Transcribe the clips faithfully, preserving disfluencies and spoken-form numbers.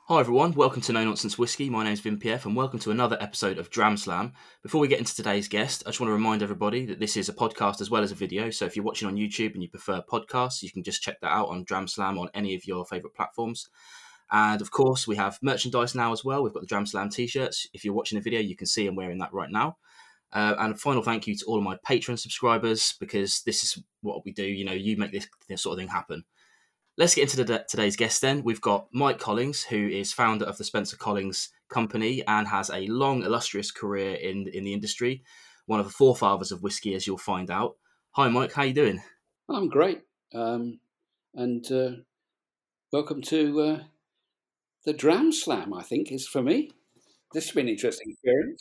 Hi everyone, welcome to No Nonsense Whiskey. My name's Vin P F and welcome to another episode of Dram Slam. Before we get into today's guest, I just want to remind everybody that this is a podcast as well as a video. So if you're watching on YouTube and you prefer podcasts, you can just check that out on Dram Slam on any of your favourite platforms. And of course, we have merchandise now as well. We've got the Dram Slam t-shirts. If you're watching a video, you can see I'm wearing that right now. Uh, and a final thank you to all of my Patreon subscribers, because this is what we do. You know, you make this, this sort of thing happen. Let's get into the, today's guest then. We've got Mike Collings, who is founder of the Spencer Collings Company and has a long, illustrious career in, in the industry. One of the forefathers of whiskey, as you'll find out. Hi, Mike. How you doing? I'm great. Um, and uh, welcome to uh, the Dram Slam, I think, is for me. This has been an interesting experience.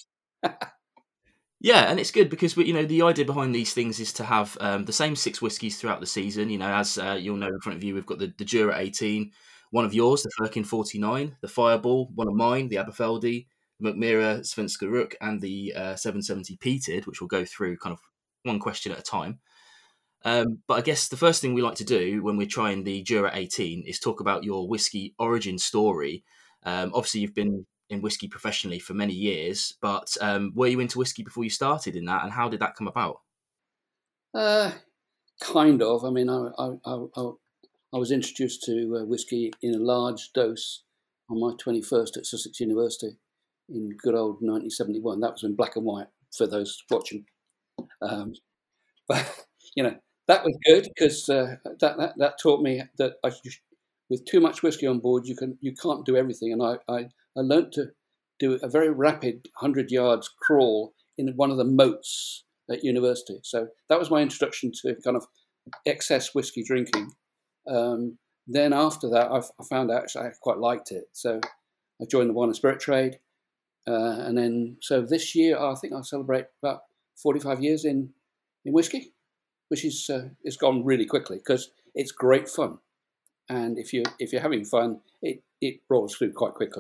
Yeah, and it's good because we, you know, the idea behind these things is to have um, the same six whiskies throughout the season. You know, as uh, you'll know in front of you, we've got the, the Jura eighteen, one of yours, the Firkin forty-nine, the Fireball, one of mine, the Aberfeldy, the McMira Svenska Rook, and the uh, seven seventy Peated, which we'll go through kind of one question at a time. Um, but I guess the first thing we like to do when we're trying the Jura eighteen is talk about your whiskey origin story. Um, obviously, you've been in whiskey professionally for many years, but um, were you into whiskey before you started in that, and how did that come about? Uh, kind of. I mean, I, I, I, I was introduced to uh, whiskey in a large dose on my twenty-first at Sussex University in good old nineteen seventy-one. That was in black and white for those watching. Um, but, you know, that was good because uh, that, that that taught me that I should, with too much whiskey on board, you can you can't do everything. And I, I, I learnt to do a very rapid hundred yards crawl in one of the moats at university. So that was my introduction to kind of excess whiskey drinking. Um, then after that, I, I found out actually I quite liked it. So I joined the wine and spirit trade, uh, and then so this year I think I'll celebrate about forty-five years in in whiskey, which is uh, it's gone really quickly because it's great fun, and if you if you're having fun, it it rolls through quite quickly.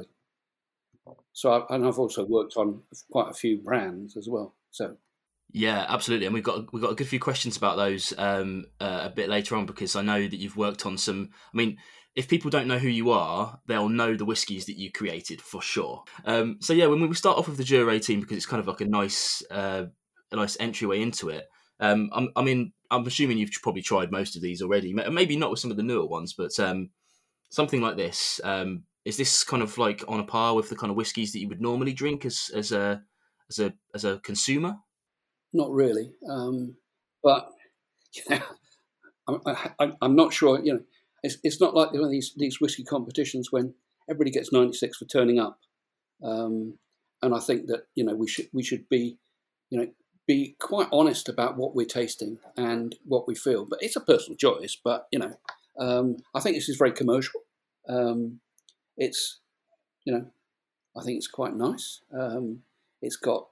So I, and I've also worked on quite a few brands as well. So Yeah, absolutely, and we've got we've got a good few questions about those um, uh, a bit later on, because I know that you've worked on some. I mean, if people don't know who you are, they'll know the whiskies that you created for sure. Um, so yeah, when we start off with the Jura eighteen, because it's kind of like a nice uh, a nice entryway into it. Um, I'm, I mean, I'm assuming you've probably tried most of these already. Maybe not with some of the newer ones, but um, something like this. Um, is this kind of like on a par with the kind of whiskies that you would normally drink as as a as a as a consumer? not really, um, but you know, I'm, I, I'm not sure. You know, it's it's not like one of these these whiskey competitions when everybody gets ninety-six for turning up. Um, and I think that you know we should we should be you know be quite honest about what we're tasting and what we feel. But it's a personal choice. But you know, um, I think this is very commercial. Um, it's you know, I think it's quite nice. Um, it's got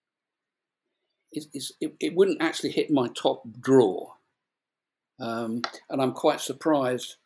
it's, it's, it, it wouldn't actually hit my top drawer, um, and I'm quite surprised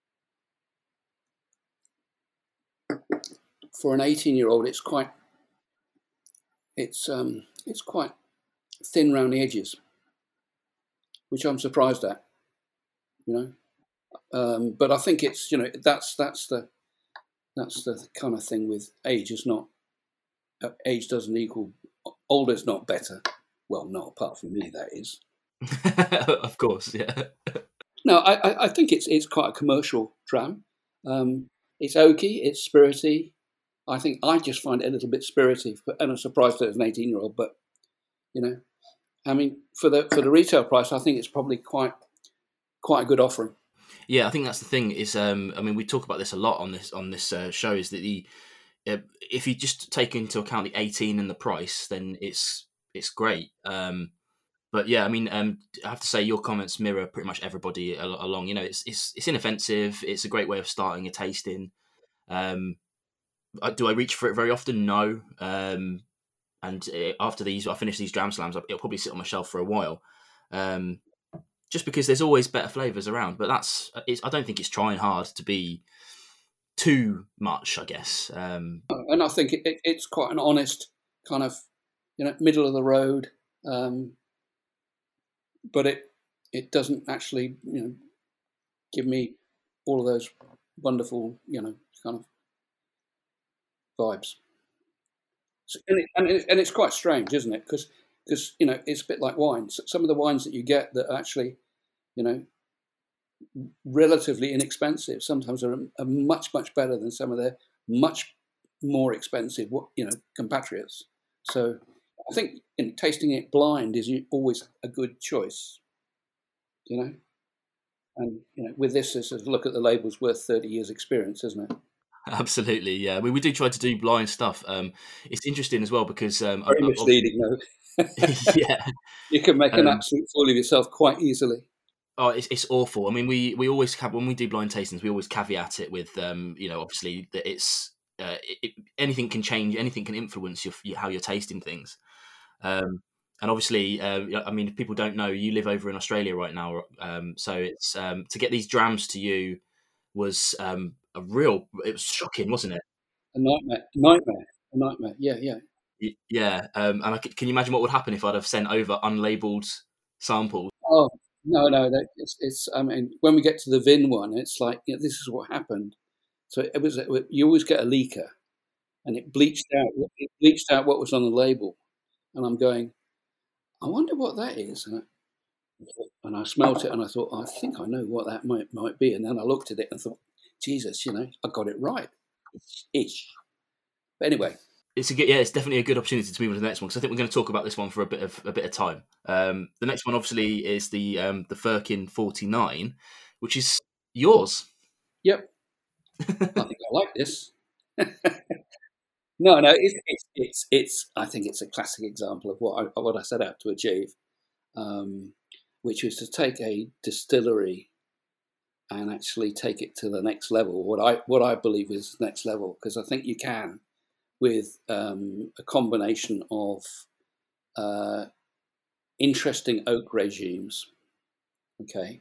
for an eighteen-year-old. It's quite it's um, it's quite thin around the edges, which I'm surprised at. You know. Um, but I think it's you know that's that's the that's the kind of thing with age is not uh, age doesn't equal older is not better. Well, not apart from me, that is. Of course, yeah. No, I, I think it's it's quite a commercial dram. Um, it's oaky, it's spirity. I think I just find it a little bit spirity, and I'm surprised that it's an eighteen-year-old. But you know, I mean, for the for the retail price, I think it's probably quite quite a good offering. Yeah, I think that's the thing. Is um, I mean, we talk about this a lot on this on this uh, show. Is that the uh, if you just take into account the eighteen and the price, then it's it's great. Um, but yeah, I mean, um, I have to say your comments mirror pretty much everybody al- along. You know, it's it's it's inoffensive. It's a great way of starting a tasting. Um, I- do I reach for it very often? No. Um, and uh, after these, I finish these Dram Slams. It'll probably sit on my shelf for a while. Um, just because there's always better flavors around, but that's it's, I don't think it's trying hard to be too much, I guess. Um, And I think it, it, it's quite an honest kind of you know middle of the road. Um, but it it doesn't actually you know give me all of those wonderful you know kind of vibes. So, and, it, and, it, and it's quite strange, isn't it? Because because you know it's a bit like wine. So some of the wines that you get that are actually, you know, relatively inexpensive sometimes are, are much much better than some of their much more expensive, you know, compatriots. So I think you know, tasting it blind is always a good choice, you know. And you know, with this, it's a look at the label's worth thirty years' experience, isn't it? Absolutely, yeah. I mean, we do try to do blind stuff. Um, it's interesting as well because um, Very misleading, though. yeah, You can make an um, absolute fool of yourself quite easily. oh, it's it's awful. I mean, we we always have when we do blind tastings, we always caveat it with, um, you know, obviously that it's uh, it, it, anything can change, anything can influence your, your how you're tasting things. Um, and obviously, uh, I mean, if people don't know, you live over in Australia right now, um, so it's um, to get these drams to you was um, a real. It was shocking, wasn't it? A nightmare, nightmare, a nightmare. Yeah, yeah. Y- Yeah, um, and I c can you imagine what would happen if I'd have sent over unlabeled samples? Oh no, no, that, it's, it's. I mean, when we get to the Vin one, it's like you know, this is what happened. So it was. You always get a leaker, and it bleached out. It bleached out what was on the label, and I'm going. I wonder what that is. And I, and I smelt it, and I thought, I think I know what that might might be. And then I looked at it and thought, Jesus, you know, I got it right. Ish. But anyway, It's a good, yeah, it's definitely a good opportunity to move on to the next one because I think we're going to talk about this one for a bit of a bit of time. Um, the next one, obviously, is the um, the Firkin forty-nine, which is yours. yep. I think I like this. No, no, it's, it's it's it's. I think it's a classic example of what I what I set out to achieve, um, which was to take a distillery and actually take it to the next level. What I what I believe is the next level, because I think you can with um, a combination of uh, interesting oak regimes, okay,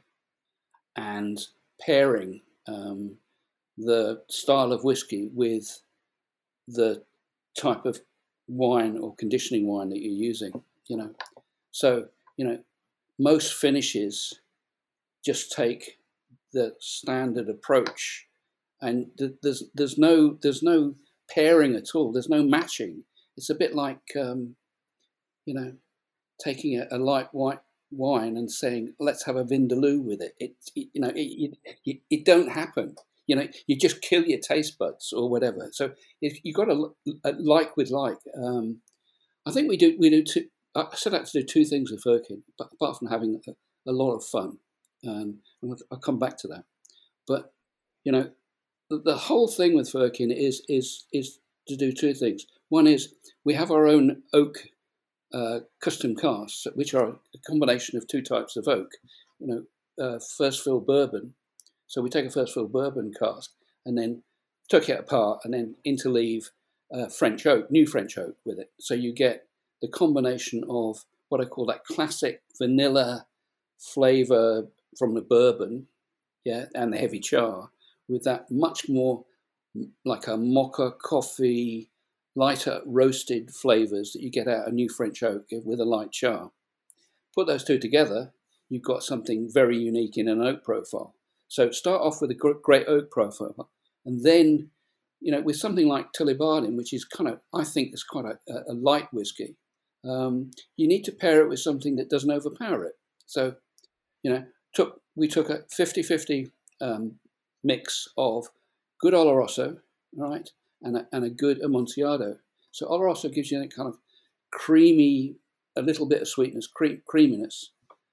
and pairing um, the style of whiskey with the type of wine or conditioning wine that you're using, you know. So, you know, most finishes just take the standard approach, and there's there's no there's no pairing at all. There's no matching. It's a bit like um, you know taking a, a light white wine and saying let's have a vindaloo with it. It, it you know it, it, it don't happen. You know you just kill your taste buds or whatever. So you got to like with like. Um, I think we do we do two. I set out to do two things with Firkin, but apart from having a, a lot of fun, um, and I'll come back to that. But you know, the, the whole thing with Firkin is is is to do two things. One is we have our own oak uh, custom casks, which are a combination of two types of oak. You know, uh, first fill bourbon. So we take a first fill bourbon cask and then tuck it apart and then interleave uh, French oak, new French oak with it. So you get the combination of what I call that classic vanilla flavour from the bourbon, yeah, and the heavy char, with that much more like a mocha coffee, lighter roasted flavours that you get out of new French oak with a light char. Put those two together, you've got something very unique in an oak profile. So start off with a great oak profile, and then, you know, with something like Tullibardine, which is kind of, I think, is quite a, a light whiskey. Um, you need to pair it with something that doesn't overpower it. So, you know, took we took a fifty-fifty um, mix of good Oloroso, right, and a, and a good Amontillado. So Oloroso gives you that kind of creamy, a little bit of sweetness, cre- creaminess.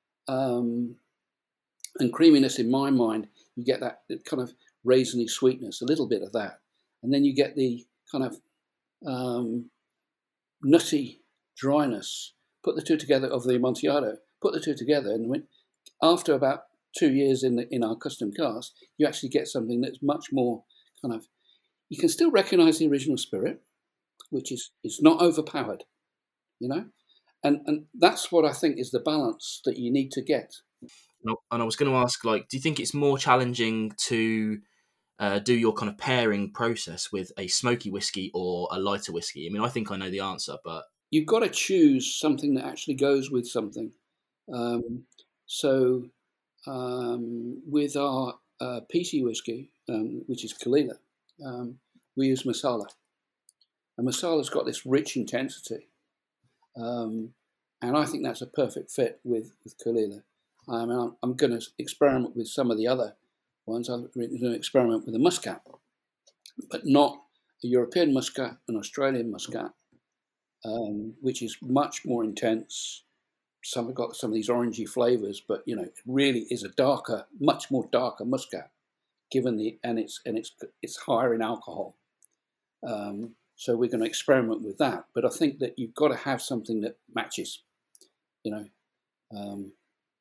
Um, and creaminess, in my mind, you get that kind of raisiny sweetness, a little bit of that. And then you get the kind of um, nutty dryness. Put the two together of the Amontillado, put the two together, and when, after about two years in the, in our custom cask, you actually get something that's much more kind of, you can still recognise the original spirit, which is, is not overpowered, you know? And and that's what I think is the balance that you need to get. And I was going to ask, like, do you think it's more challenging to uh, do your kind of pairing process with a smoky whiskey or a lighter whiskey? I mean, I think I know the answer, but you've got to choose something that actually goes with something. Um, so um, with our uh, peaty whiskey, um, which is Kalila, um, we use masala. And Masala's got this rich intensity. Um, and I think that's a perfect fit with, with Caol Ila. I mean, I'm, I'm going to experiment with some of the other ones. I'm going to experiment with a Muscat, but not a European Muscat, an Australian Muscat, um, which is much more intense. Some have got some of these orangey flavours, but you know, it really is a darker, much more darker Muscat, given the and it's and it's it's higher in alcohol. Um, so we're going to experiment with that. But I think that you've got to have something that matches. You know, um,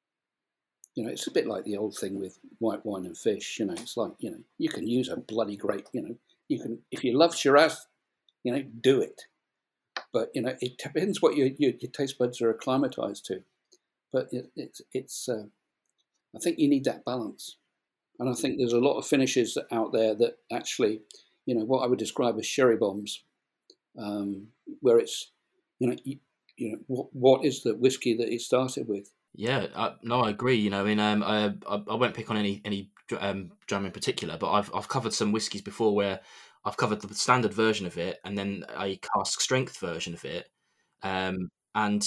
you know, it's a bit like the old thing with white wine and fish. You know, it's like, you know, you can use a bloody great. You know, you can, if you love Shiraz, you know, do it. But you know, it depends what your your, your taste buds are acclimatized to. But it, it's it's. Uh, I think you need that balance, and I think there's a lot of finishes out there that actually, you know, what I would describe as sherry bombs, um, where it's, you know, you, you know, what what is the whiskey that it started with? Yeah, I, no, I agree. You know, I mean, um, I, I I won't pick on any any um, dram in particular, but I've I've covered some whiskies before where I've covered the standard version of it and then a cask strength version of it, um, and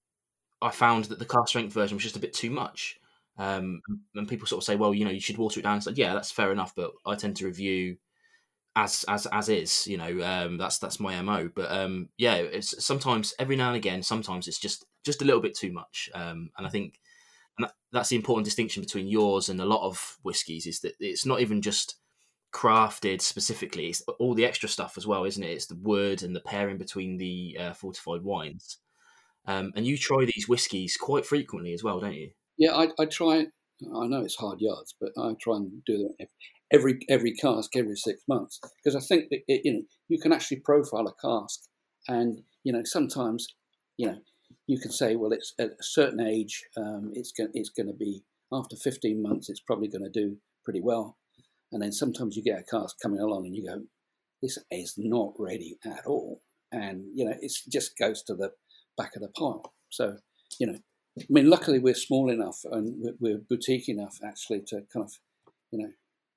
I found that the cask strength version was just a bit too much. Um, and people sort of say, well, you know, you should water it down. It's like, yeah, that's fair enough, but I tend to review as as as is. You know, um, that's that's my M O. But um, yeah, it's sometimes every now and again, sometimes it's just just a little bit too much. Um, and I think and that, that's the important distinction between yours and a lot of whiskies is that it's not even just crafted specifically; it's all the extra stuff as well, isn't it? It's the wood and the pairing between the uh, fortified wines. Um, and you try these whiskies quite frequently as well, don't you? Yeah, I, I try. I know it's hard yards, but I try and do that every every cask every six months because I think that it, you know, you can actually profile a cask, and you know, sometimes, you know, you can say, well, it's at a certain age, um, it's going it's going to be after fifteen months, it's probably going to do pretty well, and then sometimes you get a cask coming along and you go, this is not ready at all, and you know, it just goes to the back of the pile. So you know, I mean, luckily we're small enough and we're, we're boutique enough actually to kind of, you know,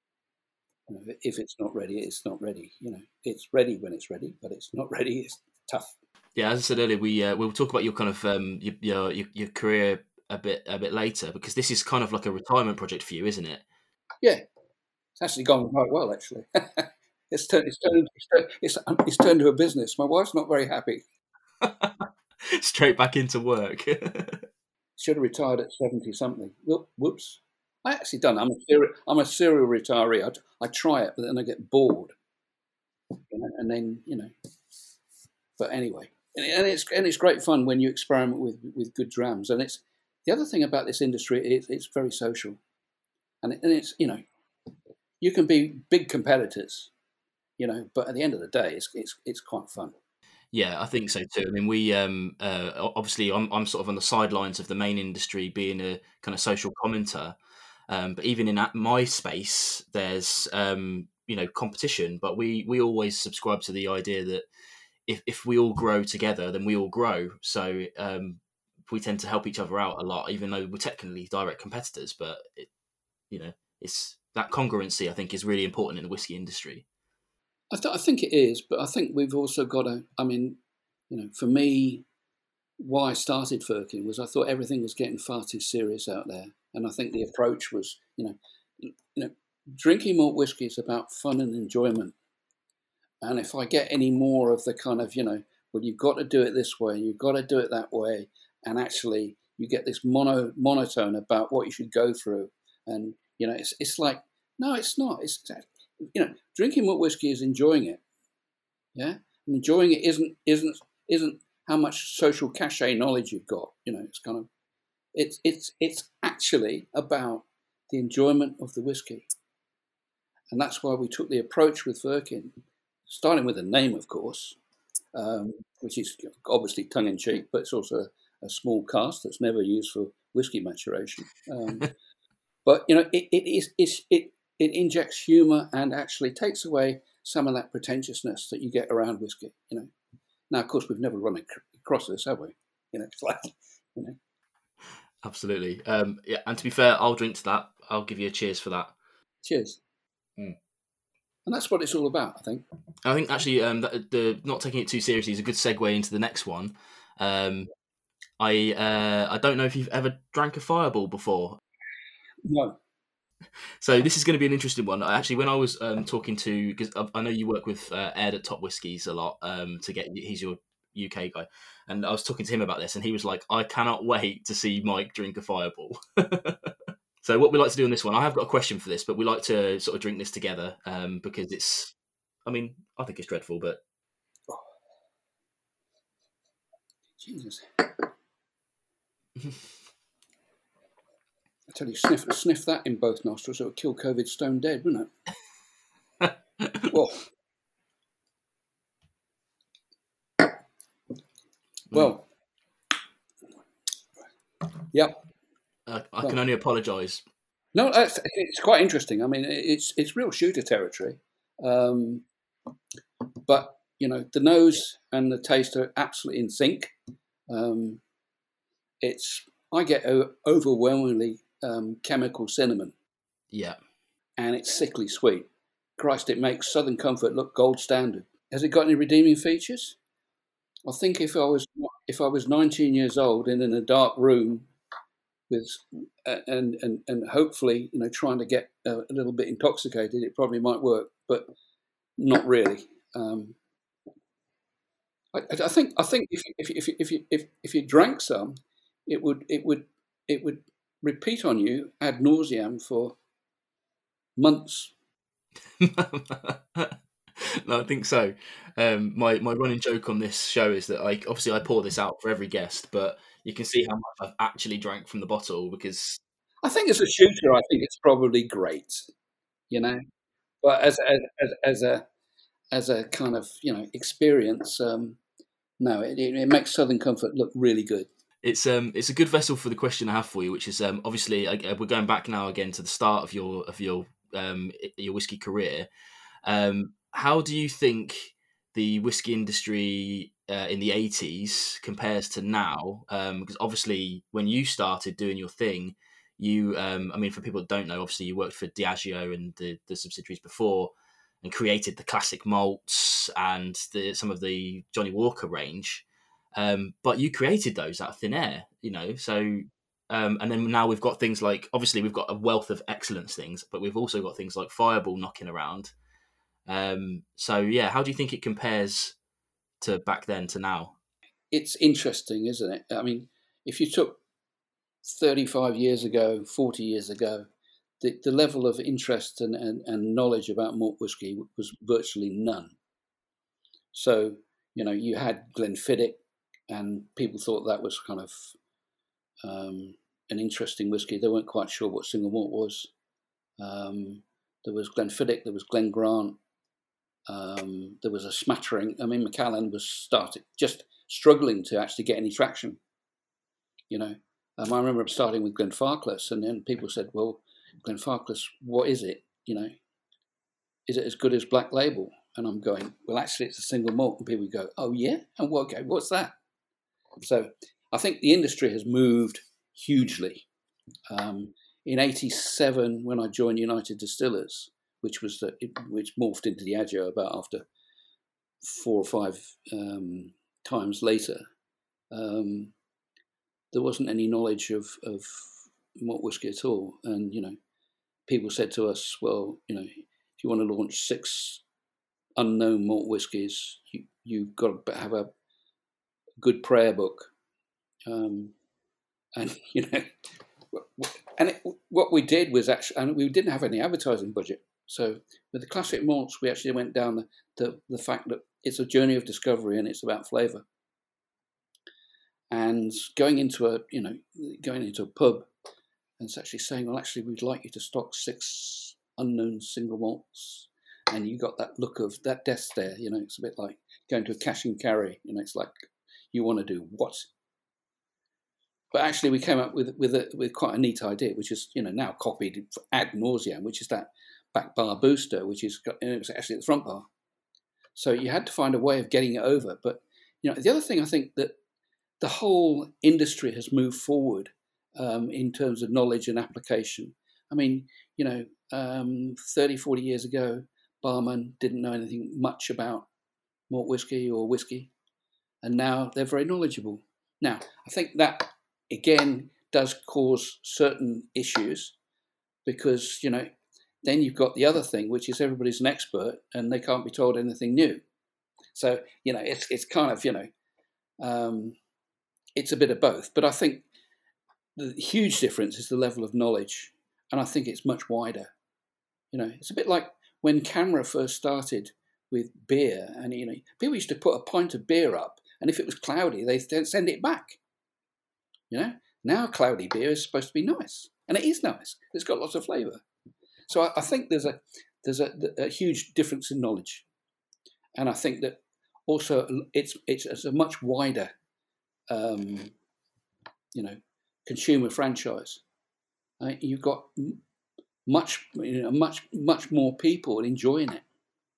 you know, if it's not ready, it's not ready. You know, it's ready when it's ready, but it's not ready. It's tough. Yeah, as I said earlier, we uh, we'll talk about your kind of um, your, your your your career a bit a bit later because this is kind of like a retirement project for you, isn't it? Yeah, it's actually gone quite well actually. it's turned it's turned it's turned, it's, it's turned to a business. My wife's not very happy. Straight back into work. Should have retired at seventy something. Whoops. I actually done. I'm a serial, I'm a serial retiree. I, I try it, but then I get bored, you know, and then you know. But anyway, and it's and it's great fun when you experiment with with good drams. And it's the other thing about this industry. It, it's very social, and it, and it's you know, you can be big competitors, you know, but at the end of the day, it's it's it's quite fun. Yeah, I think so too. I mean, we um, uh, obviously I'm I'm sort of on the sidelines of the main industry, being a kind of social commenter. Um, but even in that, my space, there's um, you know competition. But we we always subscribe to the idea that if if we all grow together, then we all grow. So um, we tend to help each other out a lot, even though we're technically direct competitors. But it, you know, it's that congruency I think is really important in the whiskey industry. I, th- I think it is, but I think we've also got to. I mean, you know, for me, why I started Firkin was I thought everything was getting far too serious out there, and I think the approach was, you know, you know, drinking malt whiskey is about fun and enjoyment. And if I get any more of the kind of, you know, well, you've got to do it this way, you've got to do it that way, and actually you get this mono monotone about what you should go through, and you know, it's it's like no, it's not. It's you know, drinking malt whiskey is enjoying it, yeah, and enjoying it isn't isn't isn't how much social cachet knowledge you've got. You know, it's kind of it's it's it's actually about the enjoyment of the whiskey, and that's why we took the approach with Firkin, starting with the name, of course, um, which is obviously tongue in cheek, but it's also a, a small cask that's never used for whiskey maturation. Um, but you know, it it is it's, it it injects humour and actually takes away some of that pretentiousness that you get around whiskey. You know, now of course we've never run across this, have we? You know, it's like you know. Absolutely. Um, yeah, and to be fair, I'll drink to that. I'll give you a cheers for that. Cheers. Mm. And that's what it's all about, I think. I think actually, um, the, the not taking it too seriously is a good segue into the next one. Um, I uh, I don't know if you've ever drank a Fireball before. No. So this is going to be an interesting one. Actually, when I was um, talking to, because I, I know you work with uh, Ed at Top Whiskies a lot um, to get, he's your U K guy, and I was talking to him about this, and he was like, "I cannot wait to see Mike drink a Fireball." So what we like to do on this one, I have got a question for this, but we like to sort of drink this together um, because it's, I mean, I think it's dreadful, but Jesus. I tell you, sniff sniff that in both nostrils, it would kill COVID stone dead, wouldn't it? Well, well, yep. I, I Well. can only apologise. No, that's, it's quite interesting. I mean, it's it's real shooter territory, um, but you know, the nose and the taste are absolutely in sync. Um, it's I get o- overwhelmingly um, chemical cinnamon. Yeah. And it's sickly sweet. Christ, it makes Southern Comfort look gold standard. Has it got any redeeming features? I think if I was if I was nineteen years old and in a dark room with uh, and and and hopefully you know trying to get a, a little bit intoxicated, it probably might work, but not really. Um, I, I think I think if if if if you if, if you drank some, it would it would it would repeat on you ad nauseam for months. No, I think so. Um, my my running joke on this show is that I obviously I pour this out for every guest, but you can see how much I've actually drank from the bottle because I think as a shooter, I think it's probably great, you know. But as as as, as a as a kind of you know experience, um, no, it, it makes Southern Comfort look really good. it's um it's a good vessel for the question I have for you, which is um obviously uh, we're going back now again to the start of your of your um your whiskey career. Um, how do you think the whiskey industry uh, in the eighties compares to now? Um, because obviously, when you started doing your thing, you, um, I mean, for people that don't know, obviously you worked for Diageo and the, the subsidiaries before, and created the classic malts and the, some of the Johnny Walker range. Um, but you created those out of thin air, you know. So, um, and then now we've got things like obviously we've got a wealth of excellence things, but we've also got things like Fireball knocking around. Um, so yeah, how do you think it compares to back then to now? It's interesting, isn't it? I mean, if you took thirty-five years ago, forty years ago, the, the level of interest and, and, and knowledge about malt whisky was virtually none. So, you know, you had Glenfiddich, and people thought that was kind of um, an interesting whiskey. They weren't quite sure what single malt was. Um, there was Glenfiddich, there was Glen Grant, um, there was a smattering. I mean, Macallan was started just struggling to actually get any traction. You know, um, I remember starting with Glenfarclas, and then people said, "Well, Glenfarclas, what is it? You know, is it as good as Black Label?" And I'm going, "Well, actually, it's a single malt." And people go, "Oh yeah, and what? Okay, what's that?" So I think the industry has moved hugely. Um, in eighty-seven, when I joined United Distillers, which was the, it, which morphed into Diageo about after four or five um, times later, um, there wasn't any knowledge of, of malt whiskey at all. And, you know, people said to us, well, you know, if you want to launch six unknown malt whiskies, you, you've got to have a good prayer book. Um, and, you know, and it, what we did was actually, and we didn't have any advertising budget. So with the classic malts, we actually went down the, the, the fact that it's a journey of discovery and it's about flavour. And going into a, you know, going into a pub and it's actually saying, well, actually, we'd like you to stock six unknown single malts. And you got that look of that death stare, you know, it's a bit like going to a cash and carry, you know, it's like, you want to do what? But actually, we came up with with a, with quite a neat idea, which is, you know, now copied ad nauseam, which is that back bar booster, which is got, it was actually at the front bar. So you had to find a way of getting it over. But, you know, the other thing I think that the whole industry has moved forward um, in terms of knowledge and application. I mean, you know, um, thirty, forty years ago, barman didn't know anything much about malt whiskey or whiskey, and now they're very knowledgeable. Now, I think that, again, does cause certain issues because, you know, then you've got the other thing, which is everybody's an expert and they can't be told anything new. So, you know, it's it's kind of, you know, um, it's a bit of both. But I think the huge difference is the level of knowledge, and I think it's much wider. You know, it's a bit like when CAMRA first started with beer, and, you know, people used to put a pint of beer up, and if it was cloudy, they'd send it back. You know, now cloudy beer is supposed to be nice, and it is nice. It's got lots of flavour. So I, I think there's a there's a, a huge difference in knowledge, and I think that also it's it's, it's a much wider, um, you know, consumer franchise. Uh, you've got much you know, much much more people enjoying it,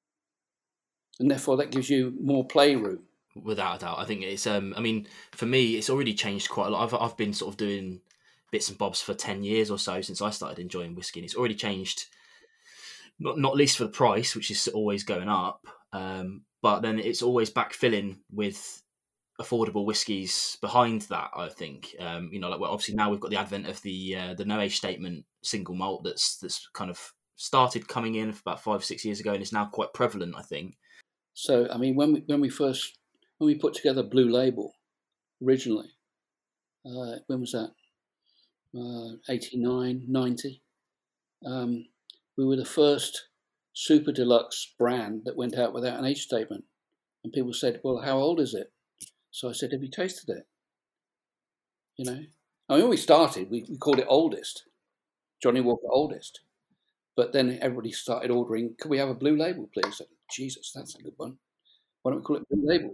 and therefore that gives you more playroom. Without a doubt, I think it's. Um, I mean, for me, it's already changed quite a lot. I've I've been sort of doing bits and bobs for ten years or so since I started enjoying whiskey, and it's already changed. Not not least for the price, which is always going up, um, but then it's always backfilling with affordable whiskies behind that. I think, um, you know, like well, obviously now we've got the advent of the uh, the no age statement single malt that's that's kind of started coming in about five six years ago, and is now quite prevalent, I think. So I mean, when we when we first when we put together Blue Label originally, uh, when was that? Uh, eighty-nine, ninety. Um, we were the first super deluxe brand that went out without an age statement. And people said, well, how old is it? So I said, have you tasted it? You know, I mean, when we started, we, we called it Oldest, Johnnie Walker Oldest. But then everybody started ordering, can we have a Blue Label, please? I said, Jesus, that's a good one. Why don't we call it Blue Label?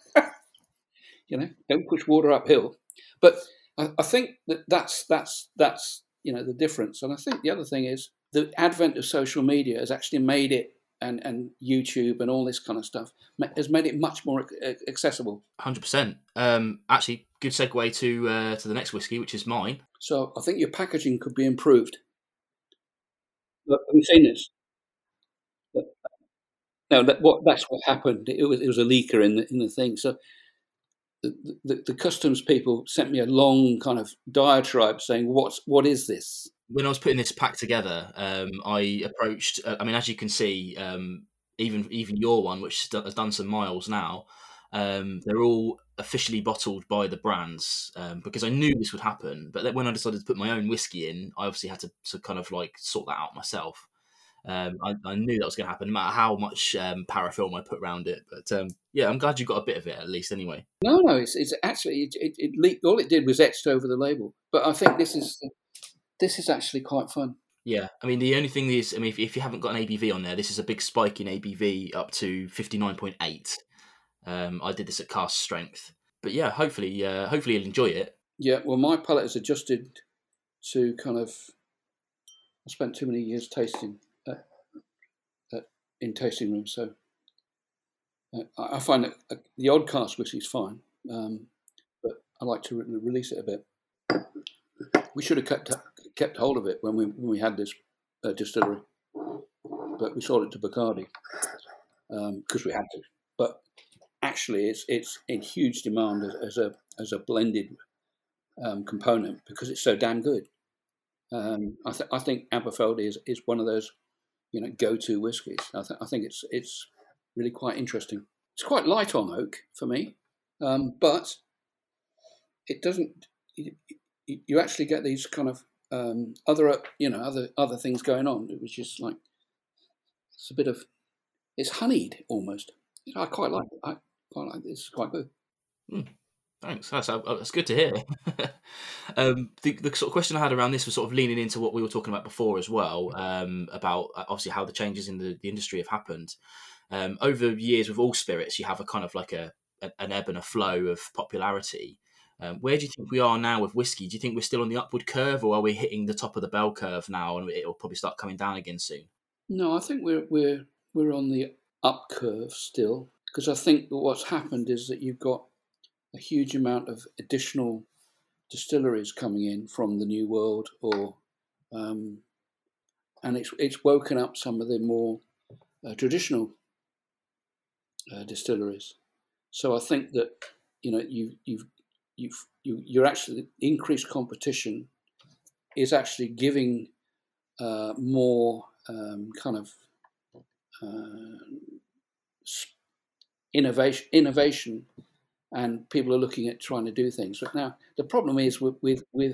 You know, don't push water uphill. But I, I think that that's, that's, that's, you know, the difference. And I think the other thing is the advent of social media has actually made it, and, and YouTube and all this kind of stuff, has made it much more accessible. one hundred percent. Um, actually, good segue to uh, to the next whiskey, which is mine. So I think your packaging could be improved. Look, have you seen this? No, that, what, that's what happened. It was, it was a leaker in the, in the thing. So the, the, the customs people sent me a long kind of diatribe saying, "What's what is this?" When I was putting this pack together, um, I approached. Uh, I mean, as you can see, um, even even your one, which has done some miles now, um, they're all officially bottled by the brands, um, because I knew this would happen. But then when I decided to put my own whiskey in, I obviously had to, to kind of like sort that out myself. Um, I, I knew that was going to happen, no matter how much um, parafilm I put around it. But um, yeah, I'm glad you got a bit of it at least, anyway. No, no, it's it's actually it, it, it leaked. All it did was etched over the label. But I think this is this is actually quite fun. Yeah, I mean the only thing is, I mean if, if you haven't got an A B V on there, this is a big spike in A B V up to fifty-nine point eight. Um, I did this at cask strength, but yeah, hopefully, uh, hopefully you'll enjoy it. Yeah, well, my palate has adjusted to kind of. I spent too many years tasting. In tasting rooms, so uh, I find that uh, the odd cask whiskey is fine, um, but I like to re- release it a bit. We should have kept kept hold of it when we when we had this uh, distillery, but we sold it to Bacardi because um, we had to. But actually, it's it's in huge demand as, as a as a blended um, component because it's so damn good. Um, I, th- I think Aberfeldy is is one of those, you know, go-to whiskies. I, th- I think it's it's really quite interesting. It's quite light on oak for me, um, but it doesn't. You, you actually get these kind of um, other, you know, other other things going on, which is like it's a bit of it's honeyed almost. I quite like it. I quite like this. It's quite good. Mm. Thanks. That's, that's good to hear. um, the, the sort of question I had around this was sort of leaning into what we were talking about before as well, um, about obviously how the changes in the, the industry have happened. Um, over the years with all spirits, you have a kind of like a, a an ebb and a flow of popularity. Um, where do you think we are now with whiskey? Do you think we're still on the upward curve, or are we hitting the top of the bell curve now and it will probably start coming down again soon? No, I think we're we're we're on the up curve still, because I think that what's happened is that you've got a huge amount of additional distilleries coming in from the New World, or um, and it's it's woken up some of the more uh, traditional uh, distilleries. So I think that you know you you've you've you, you're actually increased competition is actually giving uh, more um, kind of uh, innovation innovation, and people are looking at trying to do things. But now the problem is with with with,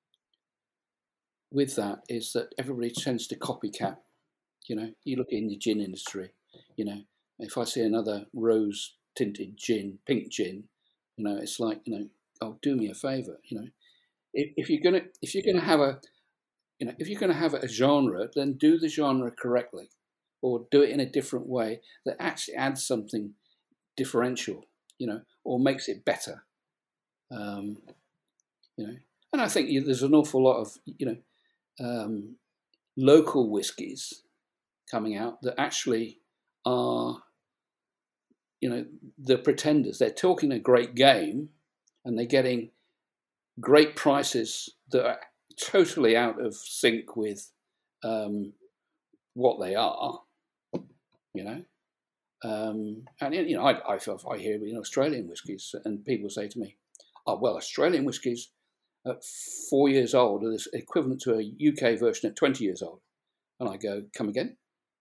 with that is that everybody tends to copycat. You know, you look in the gin industry. You know, if I see another rose tinted gin, pink gin, you know, it's like, you know, oh, do me a favour. You know, if, if you're gonna if you're gonna have a you know if you're gonna have a genre, then do the genre correctly, or do it in a different way that actually adds something differential. You know, or makes it better. Um, you know, and I think there's an awful lot of you know um, local whiskies coming out that actually are, you know, the pretenders. They're talking a great game, and they're getting great prices that are totally out of sync with um, what they are. You know, um, and you know, I, I, I hear you know Australian whiskies, and people say to me, "Oh, well, Australian whiskies at four years old are equivalent to a U K version at twenty years old," and I go, "Come again?"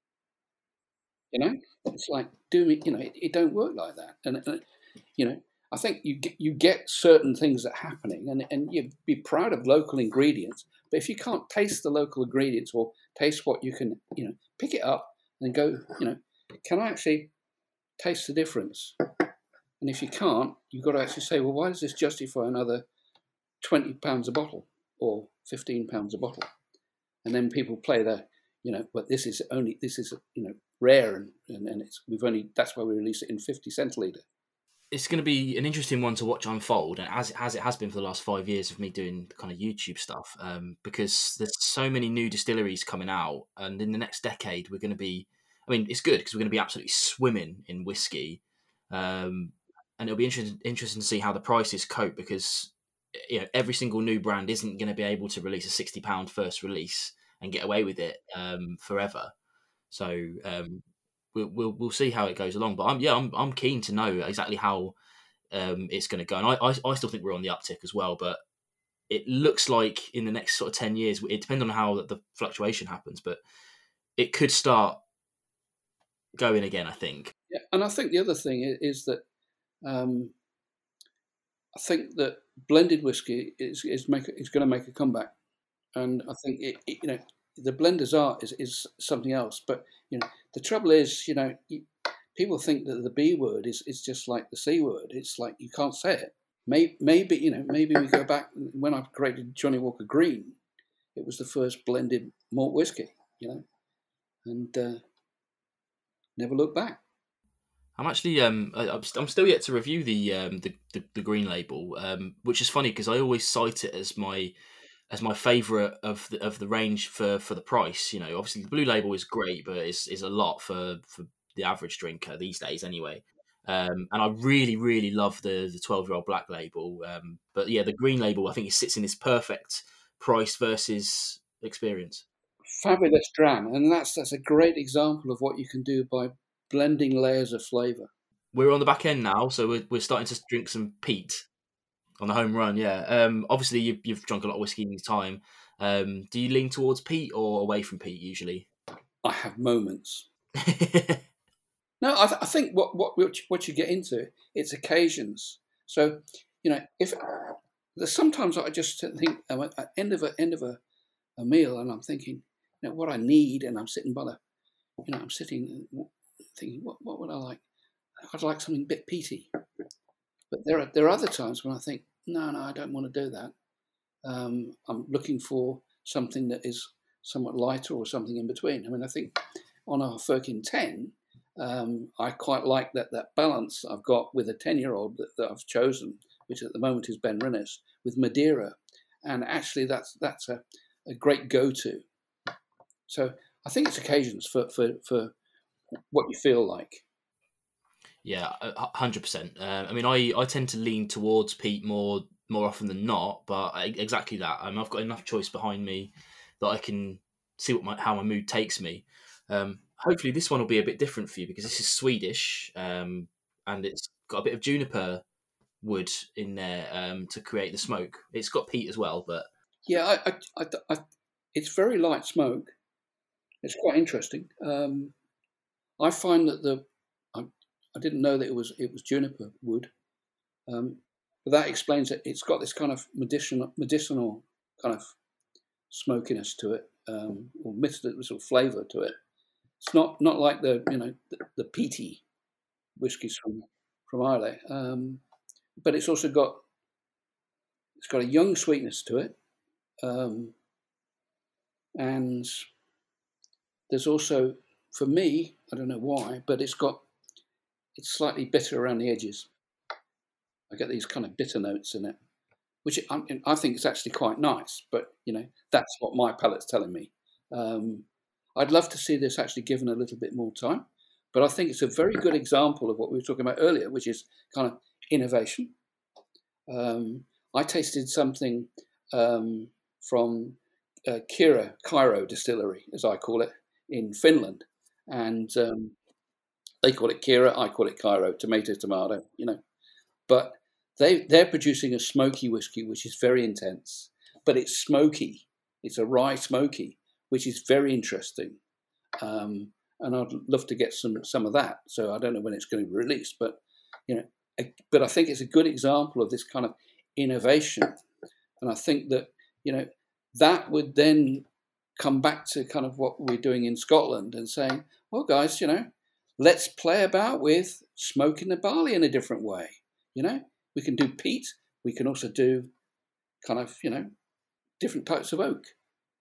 You know, it's like, do me, you know, it, it don't work like that. And, and you know, I think you get, you get certain things that are happening, and, and you be proud of local ingredients. But if you can't taste the local ingredients or taste what you can, you know, pick it up and go, you know, can I actually taste the difference? And if you can't, you've got to actually say, well, why does this justify another twenty pounds a bottle or fifteen pounds a bottle? And then people play the, you know, but this is only, this is, you know, rare, and, and, and it's, we've only, that's why we release it in fifty centiliter. It's going to be an interesting one to watch unfold, and as, as it has been for the last five years of me doing kind of YouTube stuff, um, because there's so many new distilleries coming out, and in the next decade we're going to be, I mean, it's good because we're going to be absolutely swimming in whiskey, um, and it'll be interesting, interesting to see how the prices cope, because you know every single new brand isn't going to be able to release a sixty pound first release and get away with it um, forever. So um, we'll, we'll we'll see how it goes along. But I'm yeah, I'm I'm keen to know exactly how um, it's going to go, and I, I I still think we're on the uptick as well. But it looks like in the next sort of ten years, it depends on how the fluctuation happens, but it could start going again, I think. Yeah, and I think the other thing is, is that um, I think that blended whiskey is is make is going to make a comeback, and I think it, it, you know the blender's art is, is something else. But you know the trouble is, you know, you, people think that the B word is, is just like the C word. It's like you can't say it. Maybe, maybe you know maybe we go back when I created Johnnie Walker Green. It was the first blended malt whiskey, you know, and uh, never looked back. I'm actually um I, I'm still yet to review the um the, the, the green label, um which is funny because I always cite it as my as my favourite of the of the range for, for the price. You know, obviously the blue label is great, but it's is a lot for, for the average drinker these days anyway. Um, and I really really love the the twelve year old black label. Um, but yeah, the green label I think it sits in this perfect price versus experience. Fabulous dram, and that's that's a great example of what you can do by blending layers of flavour. We're on the back end now, so we're, we're starting to drink some peat on the home run. Yeah. Um, obviously, you've, you've drunk a lot of whiskey in your time. Um, do you lean towards peat or away from peat usually? I have moments. No, I, th- I think what what what you get into, it's occasions. So you know, if there's sometimes I just think I'm at the end of a end of a, a meal, and I'm thinking, you know, what I need, and I'm sitting by the, you know, I'm sitting thinking, what what would I like? I'd like something a bit peaty. But there are there are other times when I think, no, no, I don't want to do that. Um, I'm looking for something that is somewhat lighter or something in between. I mean, I think on our Firkin ten, um, I quite like that that balance I've got with a ten-year-old that, that I've chosen, which at the moment is Ben Rinnes, with Madeira. And actually that's that's a, a great go-to. So I think it's occasions for, for, for what you feel like. Yeah, one hundred percent. Uh, I mean, I, I tend to lean towards peat more more often than not, but I, exactly that. I mean, I've got enough choice behind me that I can see what my, how my mood takes me. Um, hopefully this one will be a bit different for you because this is Swedish, um, and it's got a bit of juniper wood in there um, to create the smoke. It's got peat as well, but Yeah, I, I, I, I, it's very light smoke. It's quite interesting. Um, I find that the I, I didn't know that it was it was juniper wood, um, but that explains it. It's got this kind of medicinal medicinal kind of smokiness to it, um, or medicinal sort of flavour to it. It's not not like the you know the, the peaty whiskies from from Islay, um, but it's also got it's got a young sweetness to it, um, and there's also, for me, I don't know why, but it's got it's slightly bitter around the edges. I get these kind of bitter notes in it, which I, I think is actually quite nice. But you know, that's what my palate's telling me. Um, I'd love to see this actually given a little bit more time, but I think it's a very good example of what we were talking about earlier, which is kind of innovation. Um, I tasted something um, from uh, Kira Cairo Distillery, as I call it, in Finland, and um, they call it Kira, I call it Cairo, tomato, tomato, you know. But they they're producing a smoky whiskey, which is very intense, but it's smoky. It's a rye smoky, which is very interesting, um, and I'd love to get some some of that. So I don't know when it's going to be released, but you know, but I think it's a good example of this kind of innovation, and I think that you know that would then come back to kind of what we're doing in Scotland and saying, well, guys, you know, let's play about with smoking the barley in a different way. You know, we can do peat. We can also do kind of, you know, different types of oak.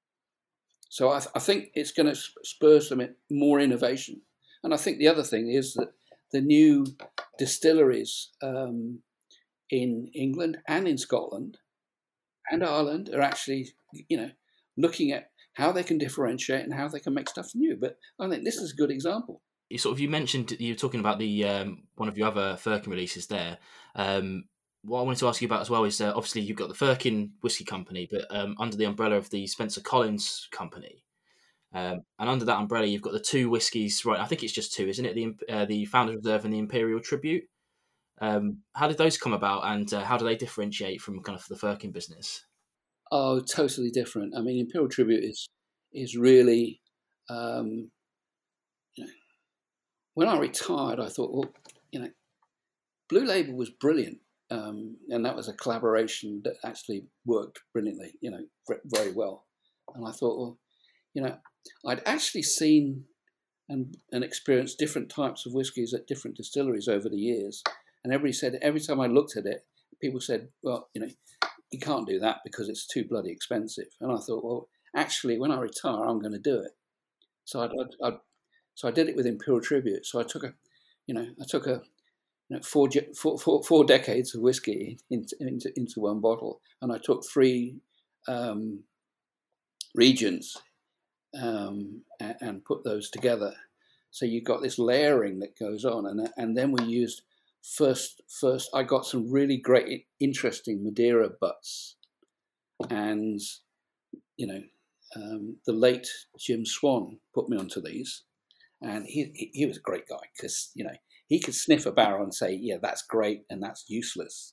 So I, th- I think it's going to spur some more innovation. And I think the other thing is that the new distilleries um, in England and in Scotland and Ireland are actually, you know, looking at how they can differentiate and how they can make stuff new. But I think this is a good example. You sort of you mentioned you were talking about the um, one of your other Firkin releases there. Um, what I wanted to ask you about as well is uh, obviously you've got the Firkin Whiskey Company, but um, under the umbrella of the Spencer Collins Company, um, and under that umbrella you've got the two whiskies. Right, I think it's just two, isn't it? The uh, the Founders Reserve and the Imperial Tribute. Um, how did those come about, and uh, how do they differentiate from kind of the Firkin business? Oh, totally different. I mean, Imperial Tribute is is really, um, you know, when I retired, I thought, well, you know, Blue Label was brilliant, um, and that was a collaboration that actually worked brilliantly, you know, very well. And I thought, well, you know, I'd actually seen and and experienced different types of whiskies at different distilleries over the years, and everybody said every time I looked at it, people said, well, you know, you can't do that because it's too bloody expensive. And I thought, well, actually, when I retire, I'm going to do it. So I, I, I so I did it with Imperial Tribute. So I took a, you know, I took a you know, four, four, four, four decades of whiskey into, into into one bottle, and I took three um, regions um, and, and put those together. So you got this layering that goes on, and and then we used first first I got some really great, interesting Madeira butts, and you know um, the late Jim Swan put me onto these, and he he, he was a great guy because you know he could sniff a barrel and say, yeah, that's great and that's useless,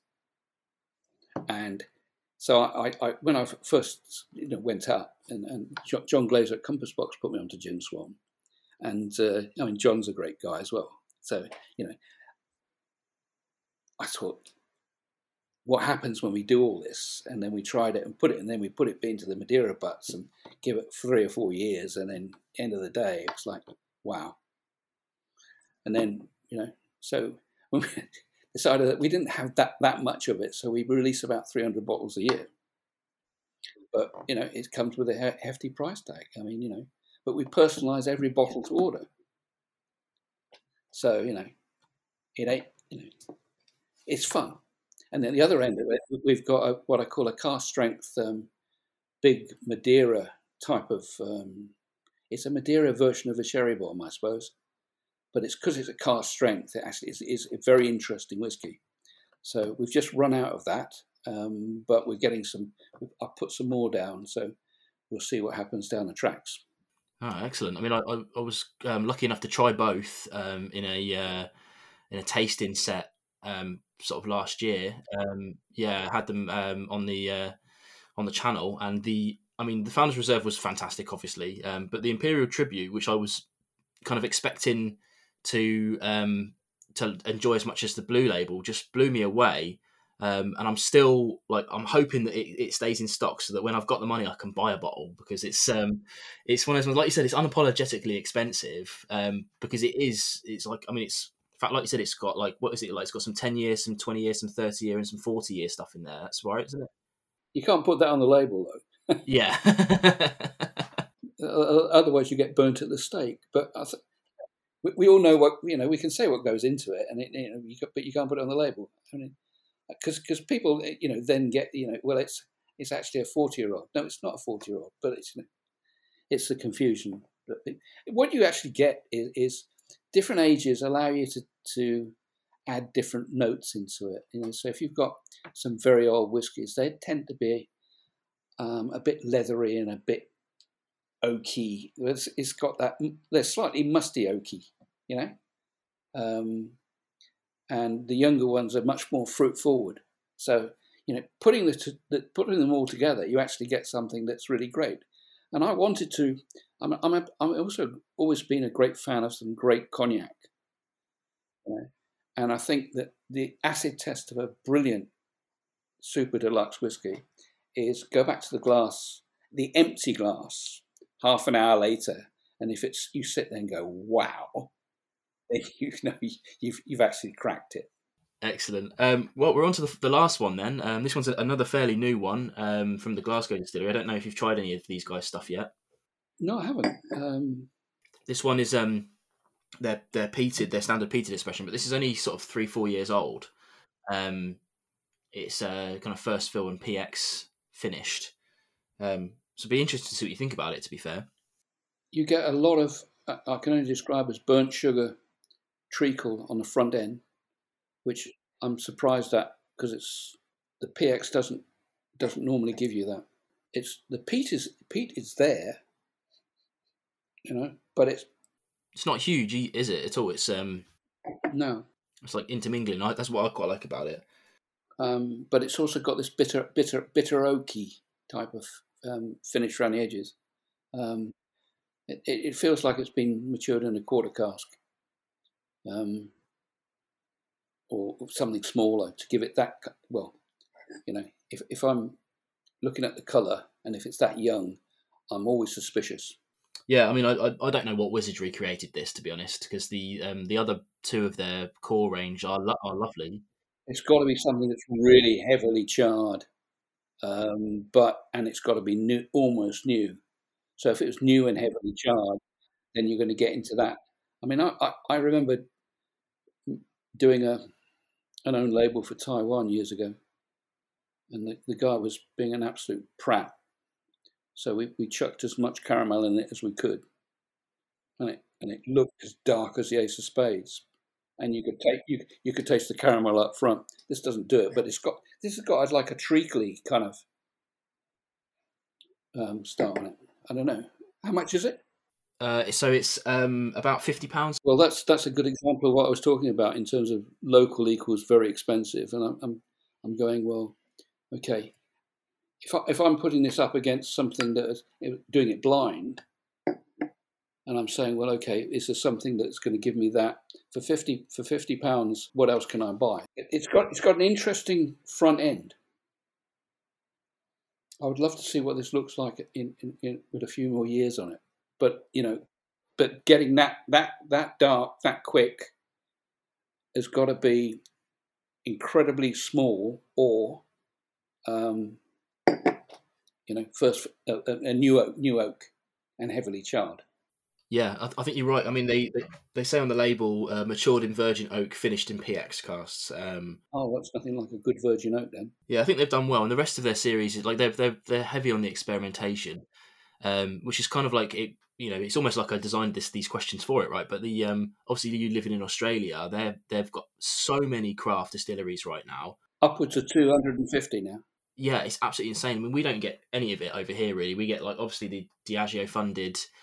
and so I, I when I first you know went up, and, and John Glazer at Compass Box put me onto Jim Swan, and uh, I mean John's a great guy as well. So you know, I thought, what happens when we do all this, and then we tried it and put it, and then we put it into the Madeira butts and give it three or four years, and then end of the day, it was like, wow. And then you know, so when we decided that we didn't have that that much of it, so we release about three hundred bottles a year. But you know, it comes with a hefty price tag. I mean, you know, but we personalise every bottle to order. So you know, it ain't. You know, it's fun. And then the other end of it, we've got a, what I call a cast strength um, big Madeira type of. Um, it's a Madeira version of a sherry bomb, I suppose, but it's because it's a cast strength. It actually is, is a very interesting whiskey. So we've just run out of that, um, but we're getting some. I'll put some more down, so we'll see what happens down the tracks. Oh, excellent. I mean, I, I, I was um, lucky enough to try both um, in a uh, in a tasting set um, sort of last year. Um, yeah, I had them um, on the uh, on the channel, and the I mean, the Founders Reserve was fantastic, obviously, um, but the Imperial Tribute, which I was kind of expecting to um, to enjoy as much as the Blue Label, just blew me away. Um, and I'm still like I'm hoping that it, it stays in stock so that when I've got the money I can buy a bottle, because it's um it's one of those ones, like you said, it's unapologetically expensive, um because it is it's like I mean it's in fact like you said, it's got like what is it like it's got some ten years, some twenty years, some thirty year and some forty year stuff in there. That's right, isn't it? You can't put that on the label though. Yeah. Uh, otherwise you get burnt at the stake. But I th- we, we all know what you know. We can say what goes into it, and it, you know, you, but you can't put it on the label. I mean, because because people you know then get you know well it's it's actually a forty year old. No, it's not a forty year old, but it's it's the confusion. What you actually get is, is different ages allow you to to add different notes into it. You know, so if you've got some very old whiskies, they tend to be um, a bit leathery and a bit oaky. It's, it's got that. They're slightly musty oaky, you know. Um, and the younger ones are much more fruit forward. So you know, putting the, the putting them all together, you actually get something that's really great. And I wanted to. I'm I'm, a, I'm also always been a great fan of some great cognac. You know? And I think that the acid test of a brilliant super deluxe whiskey is go back to the glass, the empty glass, half an hour later, and if it's you sit there and go, wow, then you know you've you've actually cracked it. Excellent. Um, well, we're on to the, the last one then. Um, this one's another fairly new one um, from the Glasgow distillery. I don't know if you've tried any of these guys' stuff yet. No, I haven't. Um, this one is um, their their peated, their standard peated expression, but this is only sort of three four years old. Um, it's uh, kind of first fill and P X finished. Um, so it'd be interesting to see what you think about it. To be fair, you get a lot of I can only describe as burnt sugar treacle on the front end, which I'm surprised at because it's the P X doesn't doesn't normally give you that. It's the peat is peat is there, you know, but it's it's not huge, is it at all? It's um no, it's like intermingling. That's what I quite like about it. Um, but it's also got this bitter, bitter, bitter oaky type of um, finish around the edges. Um, it, it feels like it's been matured in a quarter cask, um, or something smaller to give it that. Well, you know, if if I'm looking at the colour and if it's that young, I'm always suspicious. Yeah, I mean, I I don't know what wizardry created this, to be honest, because the um, the other two of their core range are lo- are lovely. It's got to be something that's really heavily charred, um, but and it's got to be new, almost new. So if it was new and heavily charred, then you're going to get into that. I mean, I, I, I remember doing a an own label for Taiwan years ago, and the, the guy was being an absolute prat. So we, we chucked as much caramel in it as we could, and it and it looked as dark as the Ace of Spades. And you could take you you could taste the caramel up front. This doesn't do it, but it's got this has got like a treacly kind of um, start on it. I don't know how much is it. Uh, so it's um, about fifty pounds. Well, that's that's a good example of what I was talking about in terms of local equals very expensive, and I'm I'm, I'm going well. Okay, if I, if I'm putting this up against something that is doing it blind, and I'm saying, well, okay, is there something that's going to give me that for fifty for fifty pounds? What else can I buy? It, it's got it's got an interesting front end. I would love to see what this looks like in, in, in with a few more years on it. But you know, but getting that that that dark that quick has got to be incredibly small, or um, you know, first a, a new oak, new oak, and heavily charred. Yeah, I, I think you're right. I mean, they, they, they say on the label, uh, matured in virgin oak, finished in P X casks. Um, oh, that's nothing like a good virgin oak then. Yeah, I think they've done well, and the rest of their series is like they're they're they're heavy on the experimentation, um, which is kind of like it. You know, it's almost like I designed this these questions for it, right? But the um, obviously you living in Australia, they they've got so many craft distilleries right now, upwards of two hundred fifty now. Yeah, it's absolutely insane. I mean, we don't get any of it over here, really. We get like obviously the Diageo funded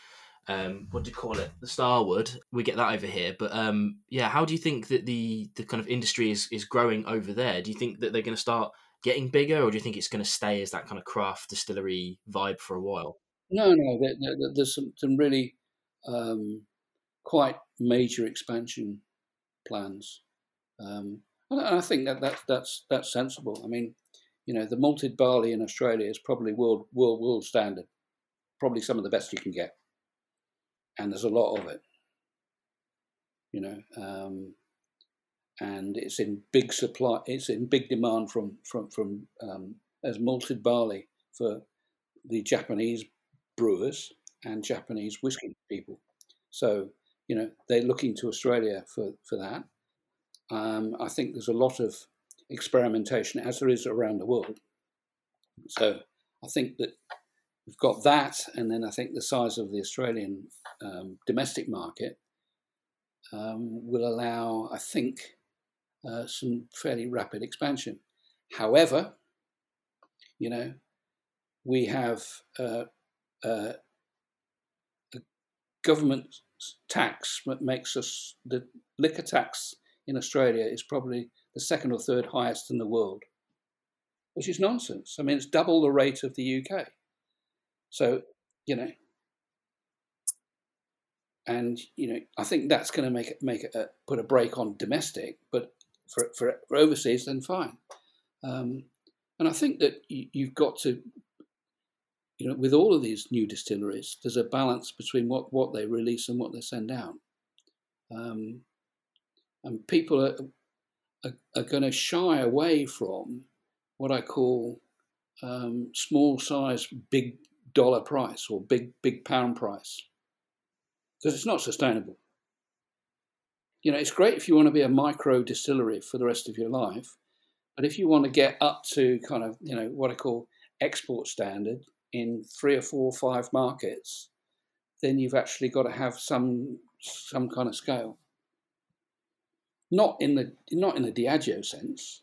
um, what do you call it, the Starwood. We get that over here, but um, yeah, how do you think that the the kind of industry is is growing over there? Do you think that they're going to start getting bigger, or do you think it's going to stay as that kind of craft distillery vibe for a while? No, no, there, there, there's some, some really um, quite major expansion plans, um, and I think that that's that's that's sensible. I mean, you know, the malted barley in Australia is probably world world world standard, probably some of the best you can get, and there's a lot of it. You know, um, and it's in big supply. It's in big demand from from from um, as malted barley for the Japanese brewers and Japanese whiskey people. So you know they're looking to Australia for for that. Um, I think there's a lot of experimentation as there is around the world. So I think that we've got that, and then I think the size of the Australian um, domestic market um, will allow, I think, uh, some fairly rapid expansion. However, you know, we have uh, uh, the government tax that makes us, the liquor tax in Australia is probably the second or third highest in the world, which is nonsense. I mean, it's double the rate of the U K. So, you know, and you know, I think that's going to make it make it a, put a break on domestic, but for for, for overseas, then fine. Um, and I think that you, you've got to, you know, with all of these new distilleries, there's a balance between what, what they release and what they send out. Um, and people are, are, are going to shy away from what I call um, small size, big dollar price or big, big pound price, because it's not sustainable. You know, it's great if you want to be a micro distillery for the rest of your life, but if you want to get up to kind of, you know, what I call export standard in three or four or five markets, then you've actually got to have some some kind of scale. Not in the not in the Diageo sense,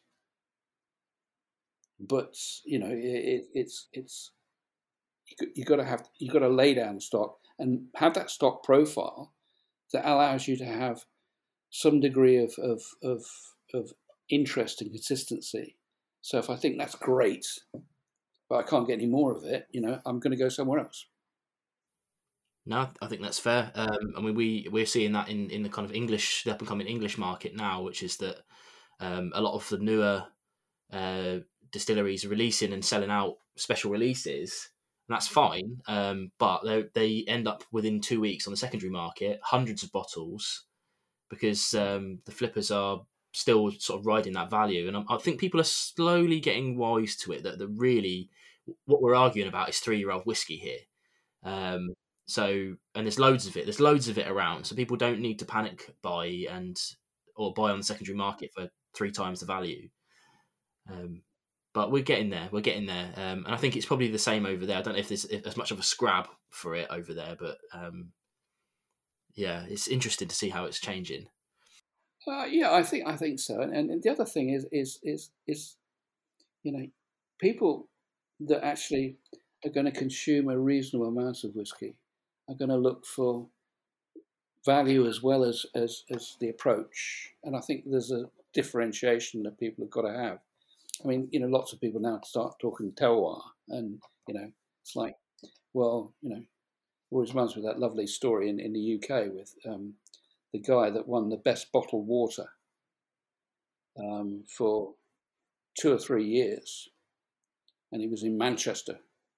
but you know, it, it's it's you got to have you got to lay down stock and have that stock profile that allows you to have some degree of of of, of interest and consistency. So if I think that's great, but I can't get any more of it, you know, I'm going to go somewhere else. No, I think that's fair. Um, I mean, we we're seeing that in, in the kind of English, the up and coming English market now, which is that um, a lot of the newer uh, distilleries are releasing and selling out special releases, and that's fine. Um, but they they end up within two weeks on the secondary market, hundreds of bottles, because um, the flippers are still sort of riding that value. And I, I think people are slowly getting wise to it that the really what we're arguing about is three year old whiskey here. Um, so, and there's loads of it. There's loads of it around. So people don't need to panic buy and or buy on the secondary market for three times the value. Um, but we're getting there. We're getting there, um, and I think it's probably the same over there. I don't know if there's if as much of a scrab for it over there, but um, yeah, it's interesting to see how it's changing. Uh, yeah, I think I think so. And, and the other thing is is is is you know, people that actually are going to consume a reasonable amount of whiskey are going to look for value as well as, as as the approach. And I think there's a differentiation that people have got to have. I mean, you know, lots of people now start talking terroir, and you know, it's like, well, you know, always reminds me of that lovely story in, in the U K with um, the guy that won the best bottled water um, for two or three years, and he was in Manchester,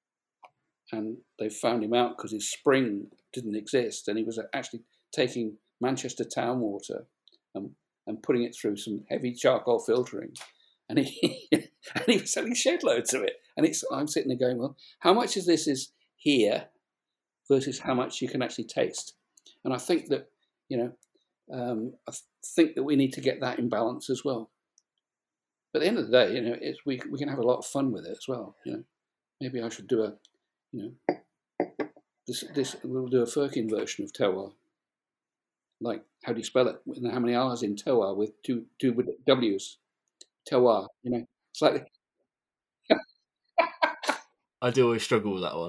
and they found him out because his spring didn't exist, and he was actually taking Manchester town water and, and putting it through some heavy charcoal filtering, and he and he was selling shed loads of it. And it's I'm sitting there going, well, how much of this is here versus how much you can actually taste? And I think that you know, um, I think that we need to get that in balance as well. But at the end of the day, you know, it's, we we can have a lot of fun with it as well. You know, maybe I should do a, you know, this this we'll do a Firkin version of terroir. Like, how do you spell it? And how many R's in terroir with two two W's? Terroir. You know, slightly. I do always struggle with that one.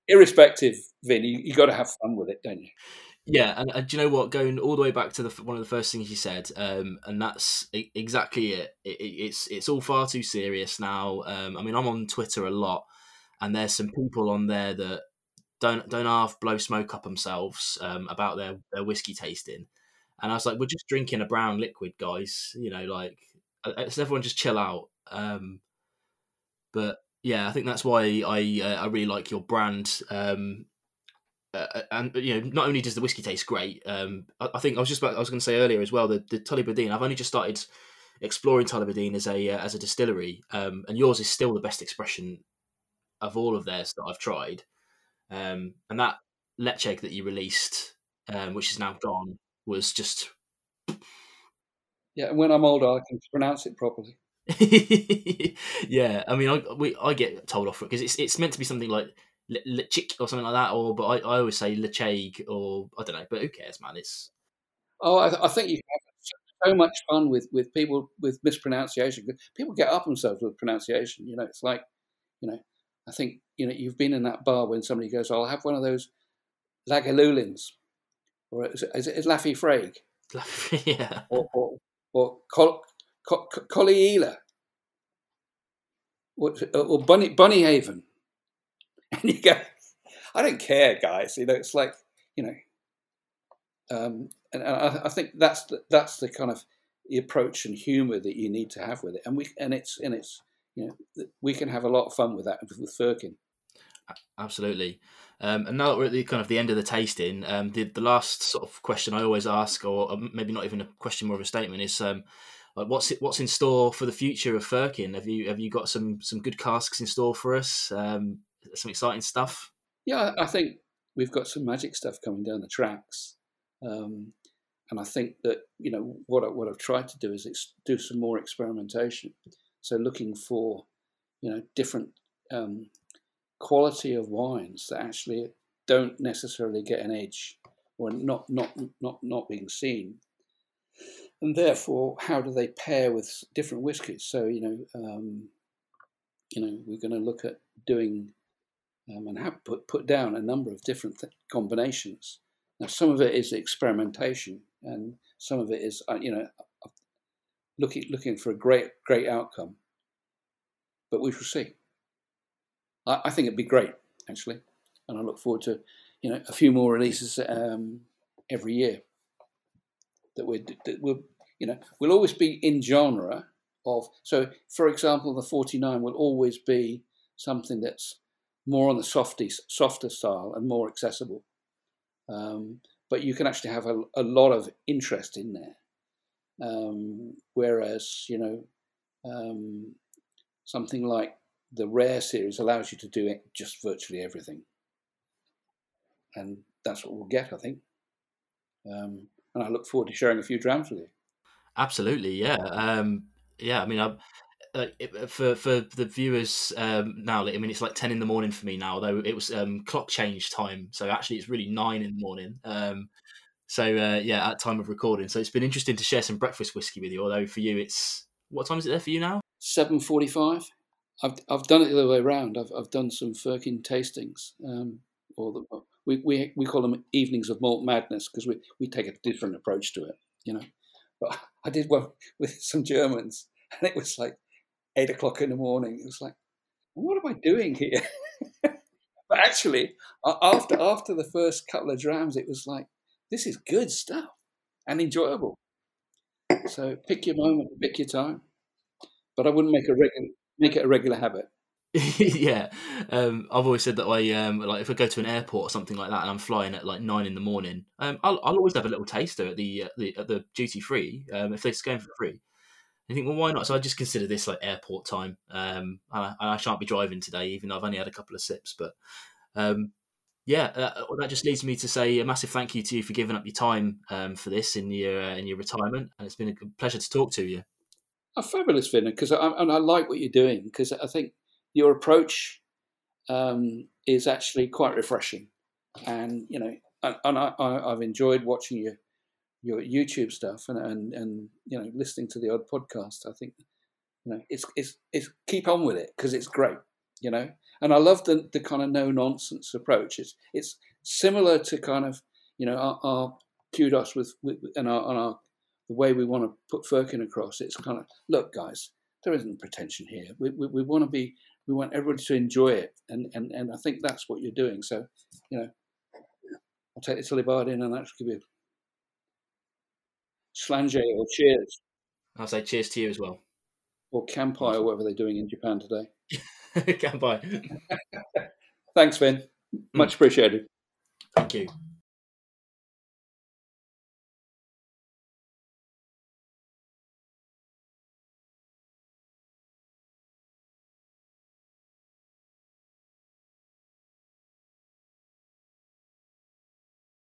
irrespective, Vin, you, you got to have fun with it, don't you? Yeah, and, and do you know what? Going all the way back to the one of the first things you said, um, and that's e- exactly it. It, it. It's it's all far too serious now. Um, I mean, I'm on Twitter a lot, and there's some people on there that don't don't half blow smoke up themselves um, about their, their whiskey tasting, and I was like, we're just drinking a brown liquid, guys. You know, like uh, let's everyone just chill out. Um, but yeah, I think that's why I uh, I really like your brand. Um, uh, and you know, not only does the whiskey taste great, um, I, I think I was just about, I was going to say earlier as well, the the Tully Bodine. I've only just started exploring Tully Bodine as a uh, as a distillery, um, and yours is still the best expression of all of theirs that I've tried. Um, and that Leche that you released, um, which is now gone, was just Yeah, and when I'm older, I can pronounce it properly. yeah. I mean, I we I get told off for it because it's it's meant to be something like Lechik or something like that, or but I, I always say Lecheg or I don't know. But who cares, man? It's Oh, I, I think you have so so much fun with, with people with mispronunciation. People get up themselves with pronunciation. You know, it's like, you know, I think, you know, you've been in that bar when somebody goes, "I'll have one of those Lagavulins," or is it, is it Laffy Frag, yeah. or or, or Col, Col, Colliela, or, or Bunny Bunny Haven, and you go, "I don't care, guys." You know, it's like, you know. Um, and, and I, I think that's the, that's the kind of the approach and humour that you need to have with it, and we and it's and it's you know we can have a lot of fun with that with Firkin. Absolutely. Um, and now that we're at the kind of the end of the tasting, um, the the last sort of question I always ask, or maybe not even a question, more of a statement, is um, like what's it, what's in store for the future of Firkin? Have you have you got some some good casks in store for us? Um, some exciting stuff. Yeah, I think we've got some magic stuff coming down the tracks, um, and I think that you know what I, what I've tried to do is ex- do some more experimentation. So looking for you know different um, quality of wines that actually don't necessarily get an edge or not not not not being seen, and therefore how do they pair with different whiskies? So you know um, you know we're going to look at doing um, and have put put down a number of different th- combinations. Now some of it is experimentation, and some of it is uh, you know looking looking for a great great outcome. But we shall see. I, I think it'd be great actually, and I look forward to you know a few more releases um, every year. That we're that we'll you know we'll always be in genre of. So for example, the forty-nine will always be something that's more on the softy softer style and more accessible. Um, but you can actually have a, a lot of interest in there. Um, whereas you know um, something like the Rare series allows you to do it just virtually everything, and that's what we'll get, I think. Um, and I look forward to sharing a few drams with you. Absolutely, yeah, um, yeah. I mean, I, uh, it, for for the viewers um, now, I mean, it's like ten in the morning for me now. Although it was um, clock change time, so actually it's really nine in the morning. Um, so uh, yeah, at time of recording. So it's been interesting to share some breakfast whiskey with you. Although for you, it's what time is it there for you now? seven forty-five. I've I've done it the other way around. I've I've done some Firkin tastings, um, or the, we, we we call them evenings of malt madness because we, we take a different approach to it, you know. But I did one with some Germans, and it was like eight o'clock in the morning. It was like, what am I doing here? But actually, after after the first couple of drams, it was like, this is good stuff and enjoyable. So pick your moment, pick your time. But I wouldn't make a regular make it a regular habit. yeah, um, I've always said that I um, like if I go to an airport or something like that, and I'm flying at like nine in the morning, um, I'll, I'll always have a little taster at the uh, the at the duty free um, if they're going for free. I think, well, why not? So I just consider this like airport time. Um, and I, and I shan't be driving today, even though I've only had a couple of sips. But um, yeah, uh, that just leads me to say a massive thank you to you for giving up your time um, for this in your uh, in your retirement, and it's been a pleasure to talk to you. A fabulous, Finn, because I, and I like what you're doing because I think your approach um, is actually quite refreshing, and you know, and, and I, I, I've enjoyed watching your your YouTube stuff and, and and you know listening to the odd podcast. I think you know it's it's it's keep on with it because it's great, you know. and I love the the kind of no nonsense approach. It's it's similar to kind of you know our, our kudos with, with and our, and our the way we want to put Firkin across. It's kind of look, guys, there isn't pretension here. We we, we want to be we want everybody to enjoy it, and, and and I think that's what you're doing. So you know, I'll take the Tilly in and actually give you Slange or cheers. I'll say cheers to you as well. Or Kampai, or whatever they're doing in Japan today. Kampai. Thanks, Finn. Much appreciated. Thank you.